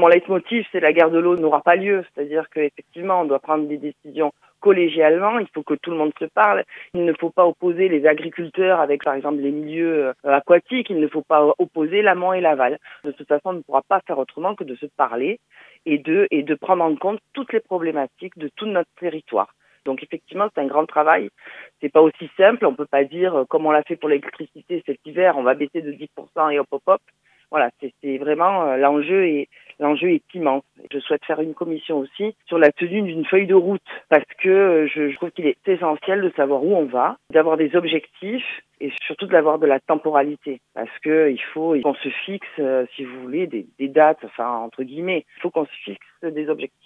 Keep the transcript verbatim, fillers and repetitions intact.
Mon leitmotiv, c'est la guerre de l'eau n'aura pas lieu. C'est-à-dire qu'effectivement, on doit prendre des décisions collégialement. Il faut que tout le monde se parle. Il ne faut pas opposer les agriculteurs avec, par exemple, les milieux euh, aquatiques. Il ne faut pas opposer l'amont et l'aval. De toute façon, on ne pourra pas faire autrement que de se parler et de, et de prendre en compte toutes les problématiques de tout notre territoire. Donc effectivement, c'est un grand travail. C'est pas aussi simple. On peut pas dire, euh, comme on l'a fait pour l'électricité cet hiver, on va baisser de dix pour cent et hop hop hop. Voilà, c'est, c'est vraiment euh, l'enjeu est l'enjeu est immense. Je souhaite faire une commission aussi sur la tenue d'une feuille de route parce que euh, je, je trouve qu'il est essentiel de savoir où on va, d'avoir des objectifs et surtout d'avoir de la temporalité parce que il faut qu'on se fixe, euh, si vous voulez, des, des dates, enfin entre guillemets, il faut qu'on se fixe des objectifs.